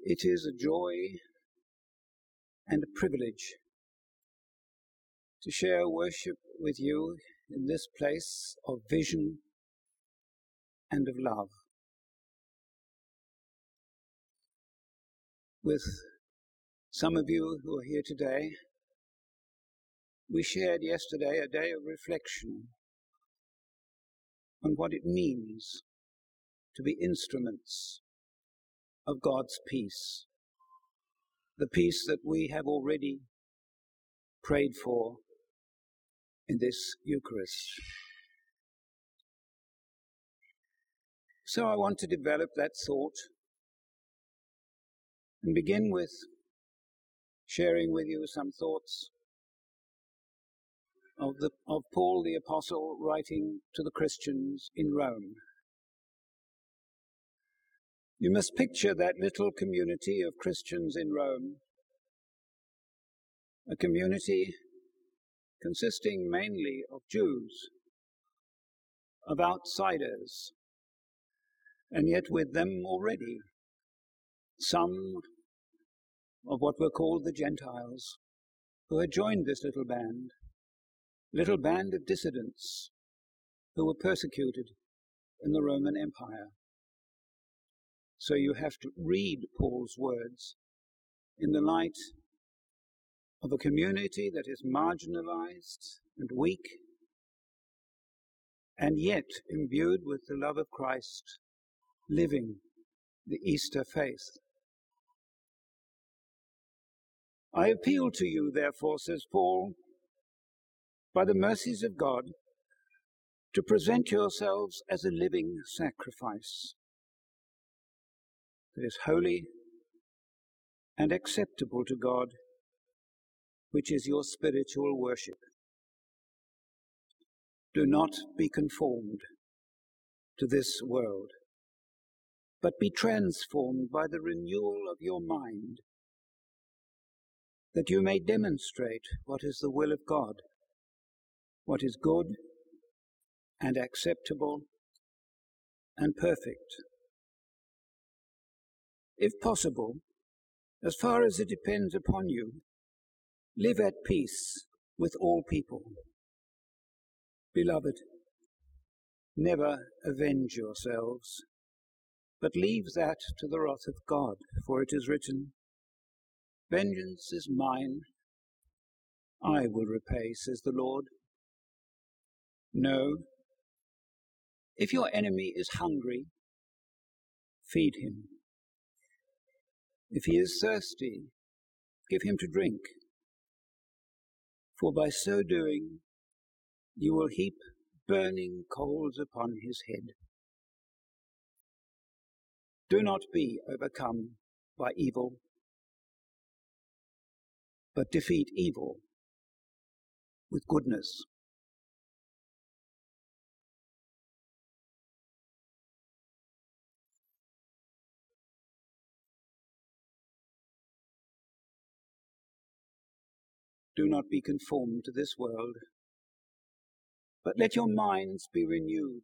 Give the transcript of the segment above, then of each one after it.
It is a joy and a privilege to share worship with you in this place of vision and of love. With some of you who are here today, we shared yesterday a day of reflection on what it means to be instruments of God's peace, the peace that we have already prayed for in this Eucharist. So I want to develop that thought and begin with sharing with you some thoughts of Paul the Apostle writing to the Christians in Rome. You must picture that little community of Christians in Rome, a community consisting mainly of Jews, of outsiders, and yet with them already some of what were called the Gentiles, who had joined this little band of dissidents who were persecuted in the Roman Empire. So you have to read Paul's words in the light of a community that is marginalized and weak, and yet imbued with the love of Christ, living the Easter faith. I appeal to you, therefore, says Paul, by the mercies of God, to present yourselves as a living sacrifice that is holy and acceptable to God, which is your spiritual worship. Do not be conformed to this world, but be transformed by the renewal of your mind, that you may demonstrate what is the will of God, what is good and acceptable and perfect. If possible, as far as it depends upon you, live at peace with all people. Beloved, never avenge yourselves, but leave that to the wrath of God, for it is written, "Vengeance is mine, I will repay, says the Lord." No, if your enemy is hungry, feed him. If he is thirsty, give him to drink, for by so doing you will heap burning coals upon his head. Do not be overcome by evil, but defeat evil with goodness. Do not be conformed to this world, but let your minds be renewed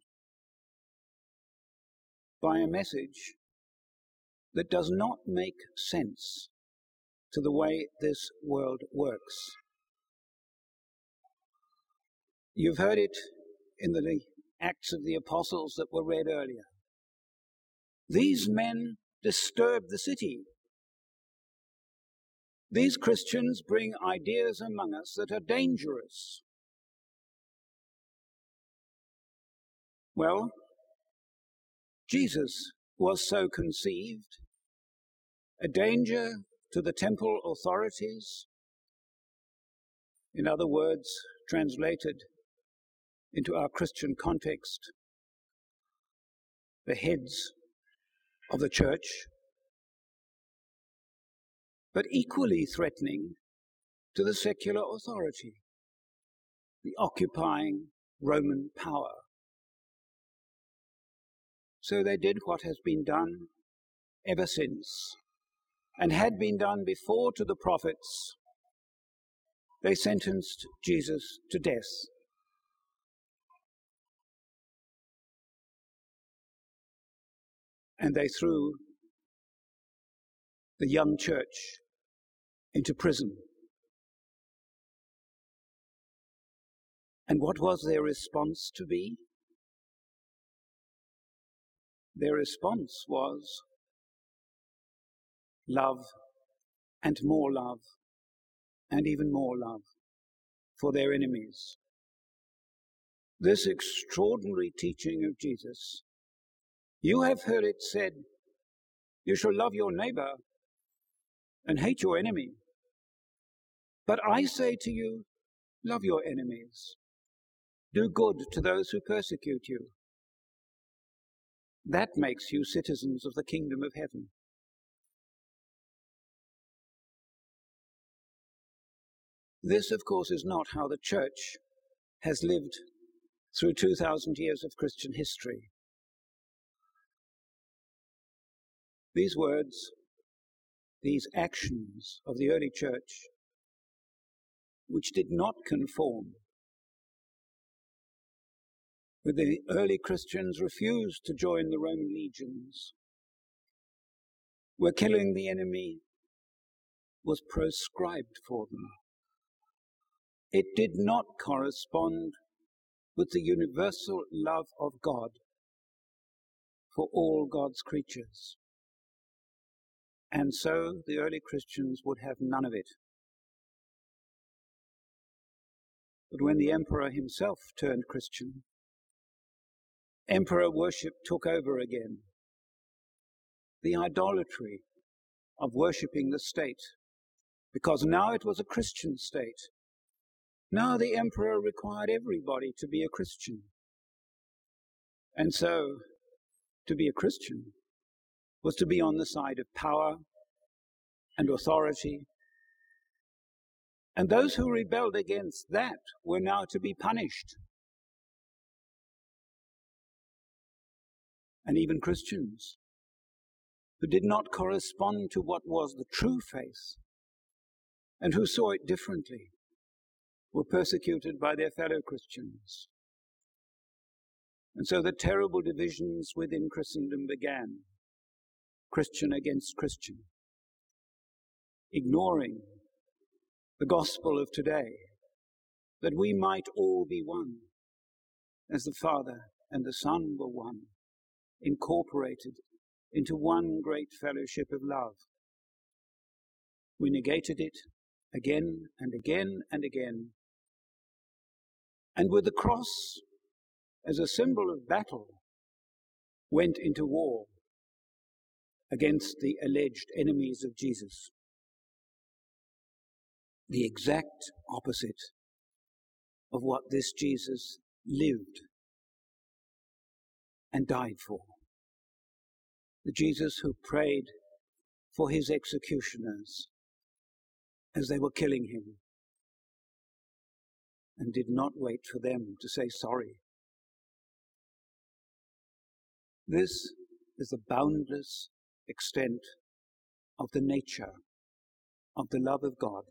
by a message that does not make sense to the way this world works. You've heard it in the Acts of the Apostles that were read earlier. These men disturb the city. These Christians bring ideas among us that are dangerous. Well, Jesus was so conceived, a danger to the temple authorities. In other words, translated into our Christian context, the heads of the church, but equally threatening to the secular authority, the occupying Roman power. So they did what has been done ever since, and had been done before to the prophets. They sentenced Jesus to death. And they threw the young church into prison. And what was their response to be? Their response was love and more love and even more love for their enemies. This extraordinary teaching of Jesus, you have heard it said, you shall love your neighbor and hate your enemy. But I say to you, love your enemies. Do good to those who persecute you. That makes you citizens of the kingdom of heaven. This, of course, is not how the church has lived through 2,000 years of Christian history. These words, these actions of the early church, which did not conform with the early Christians, refused to join the Roman legions, were killing the enemy, was proscribed for them. It did not correspond with the universal love of God for all God's creatures. And so the early Christians would have none of it. But when the emperor himself turned Christian, emperor worship took over again. The idolatry of worshipping the state, because now it was a Christian state. Now the emperor required everybody to be a Christian. And so, to be a Christian was to be on the side of power and authority. And those who rebelled against that were now to be punished. And even Christians who did not correspond to what was the true faith and who saw it differently were persecuted by their fellow Christians. And so the terrible divisions within Christendom began, Christian against Christian, ignoring the gospel of today, that we might all be one, as the Father and the Son were one, incorporated into one great fellowship of love. We negated it again and again and again. And with the cross as a symbol of battle, went into war against the alleged enemies of Jesus. The exact opposite of what this Jesus lived and died for. The Jesus who prayed for his executioners as they were killing him and did not wait for them to say sorry. This is the boundless extent of the nature of the love of God.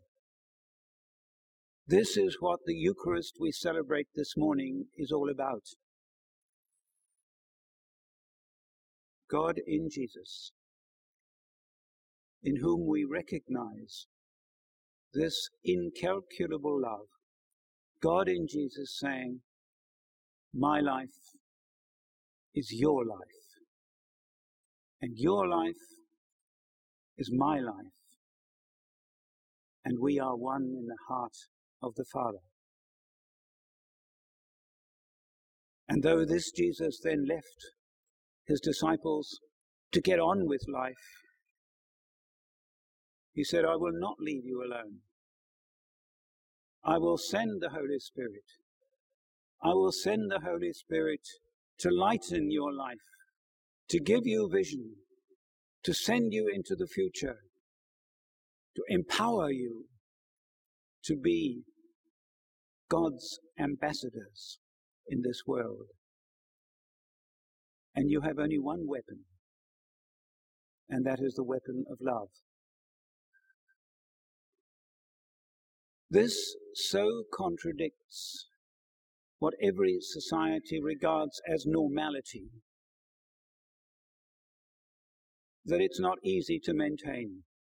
This is what the Eucharist we celebrate this morning is all about. God in Jesus, in whom we recognize this incalculable love. God in Jesus saying, my life is your life, and your life is my life, and we are one in the heart of the Father. And though this Jesus then left his disciples to get on with life, he said, I will not leave you alone. I will send the Holy Spirit. I will send the Holy Spirit to lighten your life, to give you vision, to send you into the future, to empower you to be God's ambassadors in this world. And you have only one weapon, and that is the weapon of love. This so contradicts what every society regards as normality that it's not easy to maintain.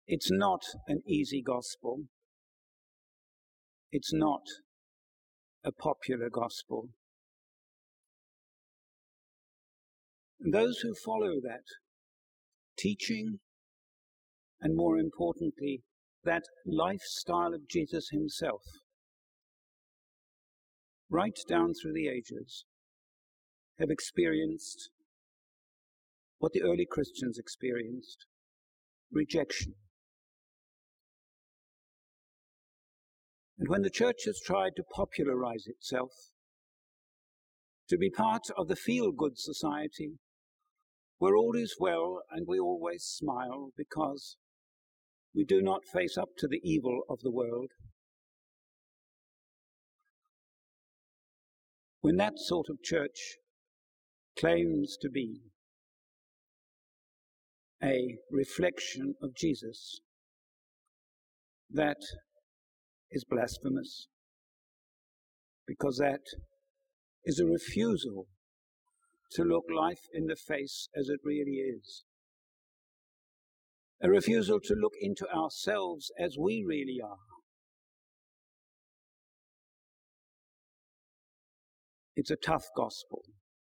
It's not an easy gospel. It's not a popular gospel. And those who follow that teaching, and more importantly, that lifestyle of Jesus himself, right down through the ages, have experienced what the early Christians experienced: rejection. And when the church has tried to popularize itself, to be part of the feel-good society, where all is well and we always smile because we do not face up to the evil of the world, when that sort of church claims to be a reflection of Jesus, that is blasphemous, because that is a refusal to look life in the face as it really is, a refusal to look into ourselves as we really are. It's a tough gospel.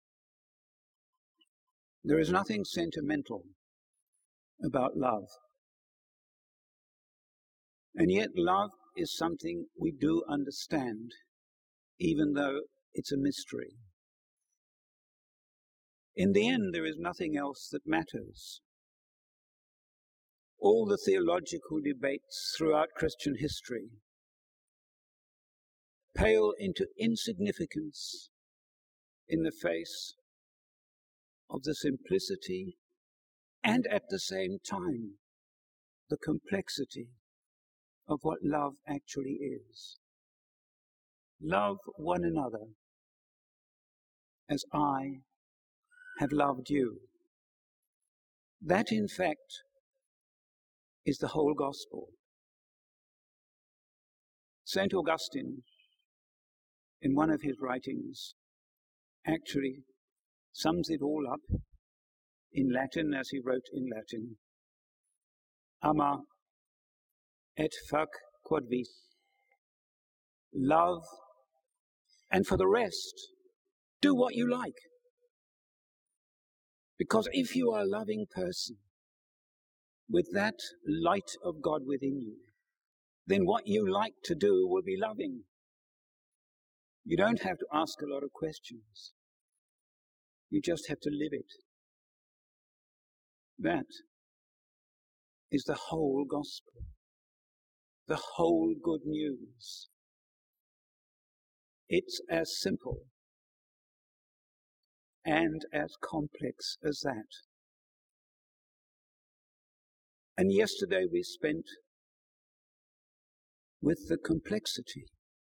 There is nothing sentimental about love. And yet love is something we do understand, even though it's a mystery. In the end, there is nothing else that matters. All the theological debates throughout Christian history pale into insignificance in the face of the simplicity and at the same time the complexity of what love actually is. Love one another as I have loved you. That, in fact, is the whole gospel. St. Augustine, in one of his writings, actually sums it all up in Latin, as he wrote in Latin: ama et fac quod vis. Love, and for the rest, do what you like. Because if you are a loving person with that light of God within you, then what you like to do will be loving. You don't have to ask a lot of questions. You just have to live it. That is the whole gospel, the whole good news. It's as simple and as complex as that. And yesterday we spent with the complexity.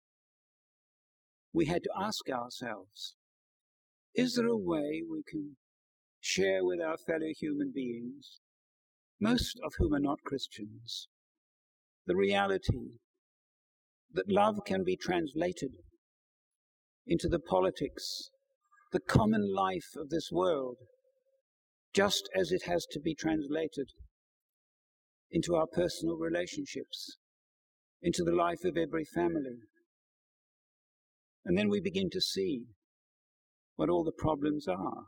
We had to ask ourselves, is there a way we can share with our fellow human beings, most of whom are not Christians, the reality that love can be translated into the politics, the common life of this world, just as it has to be translated into our personal relationships, into the life of every family. And then we begin to see what all the problems are.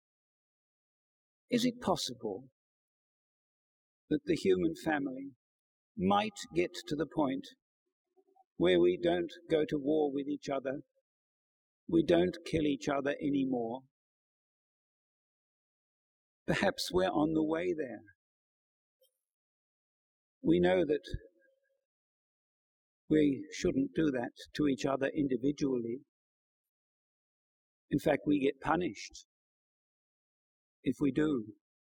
Is it possible that the human family might get to the point where we don't go to war with each other, we don't kill each other anymore? Perhaps we're on the way there. We know that we shouldn't do that to each other individually. In fact, we get punished if we do.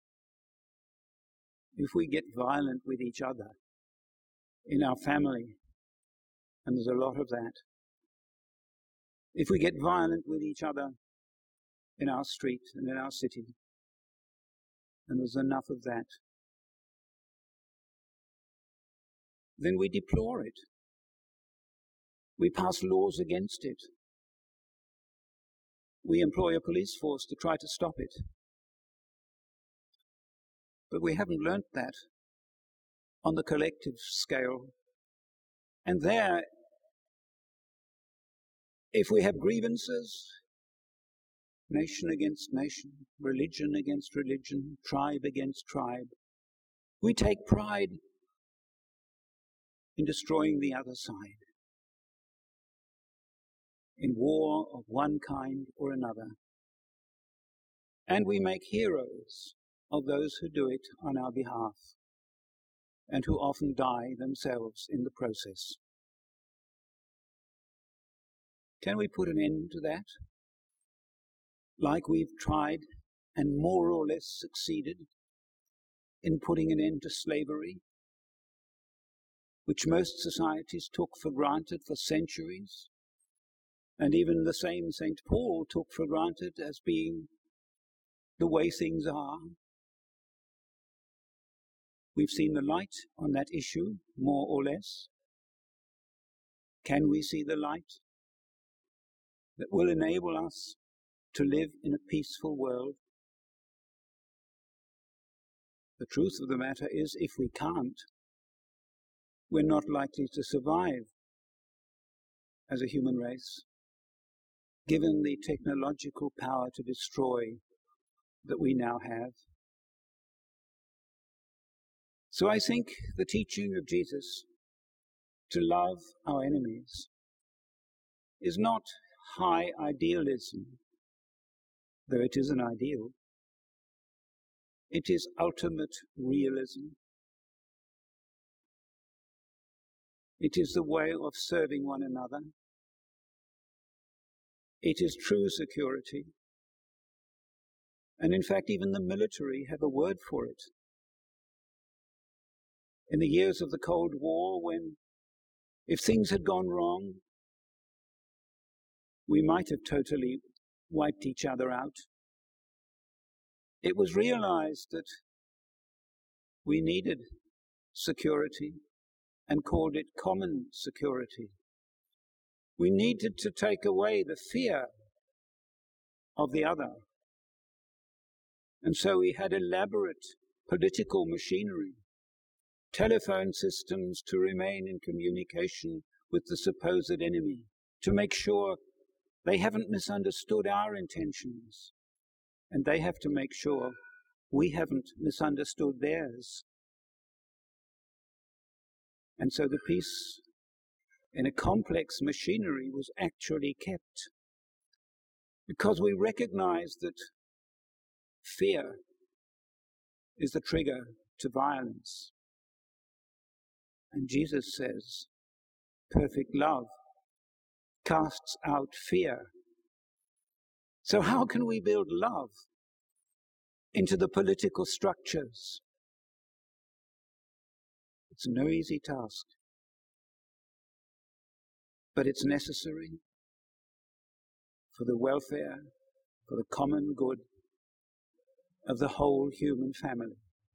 If we get violent with each other in our family, and there's a lot of that. If we get violent with each other in our street and in our city, and there's enough of that, then we deplore it. We pass laws against it. We employ a police force to try to stop it. But we haven't learnt that on the collective scale. And there, if we have grievances, nation against nation, religion against religion, tribe against tribe, we take pride in destroying the other side, in war of one kind or another. And we make heroes of those who do it on our behalf, and who often die themselves in the process. Can we put an end to that? Like we've tried and more or less succeeded in putting an end to slavery, which most societies took for granted for centuries, and even the same St. Paul took for granted as being the way things are. We've seen the light on that issue, more or less. Can we see the light that will enable us to live in a peaceful world? The truth of the matter is, if we can't, we're not likely to survive as a human race, given the technological power to destroy that we now have. So I think the teaching of Jesus to love our enemies is not high idealism, though it is an ideal. It is ultimate realism. It is the way of serving one another. It is true security. And in fact, even the military have a word for it. In the years of the Cold War, when, if things had gone wrong, we might have totally wiped each other out, it was realized that we needed security and called it common security. We needed to take away the fear of the other. And so we had elaborate political machinery, telephone systems to remain in communication with the supposed enemy, to make sure they haven't misunderstood our intentions, and they have to make sure we haven't misunderstood theirs. And so the peace in a complex machinery was actually kept, because we recognize that fear is the trigger to violence. And Jesus says, perfect love casts out fear. So how can we build love into the political structures? It's no easy task, but it's necessary for the welfare, for the common good of the whole human family,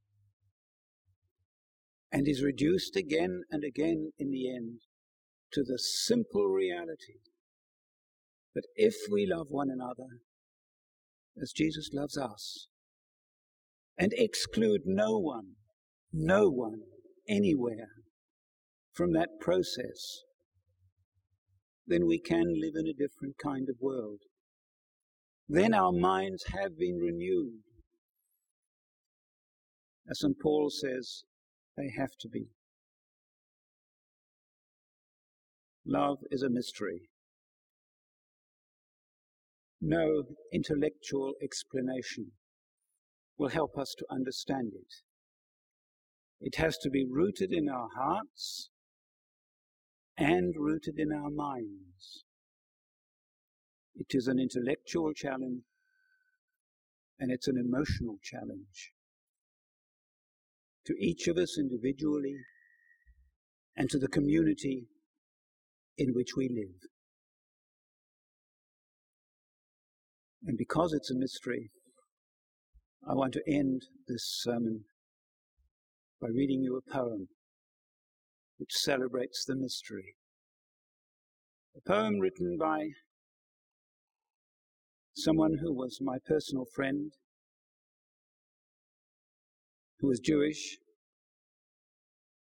and is reduced again and again in the end to the simple reality that if we love one another as Jesus loves us, and exclude no one, anywhere from that process, then we can live in a different kind of world. Then our minds have been renewed. As St. Paul says, they have to be. Love is a mystery. No intellectual explanation will help us to understand it. It has to be rooted in our hearts and rooted in our minds. It is an intellectual challenge, and it's an emotional challenge to each of us individually and to the community in which we live. And because it's a mystery, I want to end this sermon by reading you a poem which celebrates the mystery. A poem written by someone who was my personal friend, who was Jewish,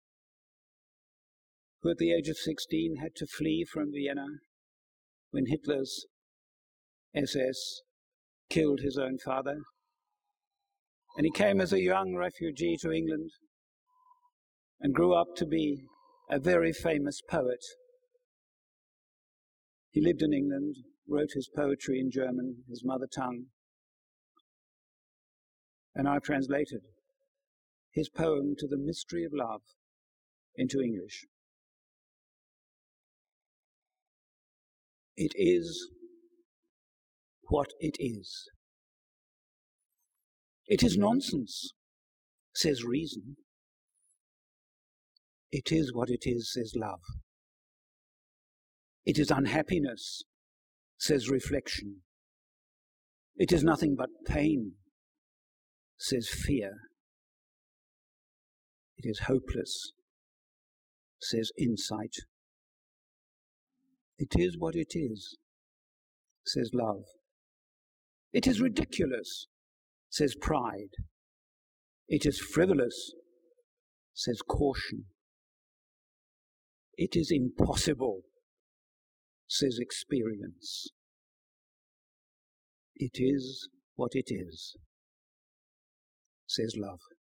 who at the age of 16 had to flee from Vienna when Hitler's SS killed his own father. And he came as a young refugee to England and grew up to be a very famous poet. He lived in England, wrote his poetry in German, his mother tongue, and I've translated his poem To the Mystery of Love into English. It is what it is. It is nonsense, says reason. It is what it is, says love. It is unhappiness, says reflection. It is nothing but pain, says fear. It is hopeless, says insight. It is what it is, says love. It is ridiculous, says pride. It is frivolous, says caution. It is impossible, says experience. It is what it is, says love.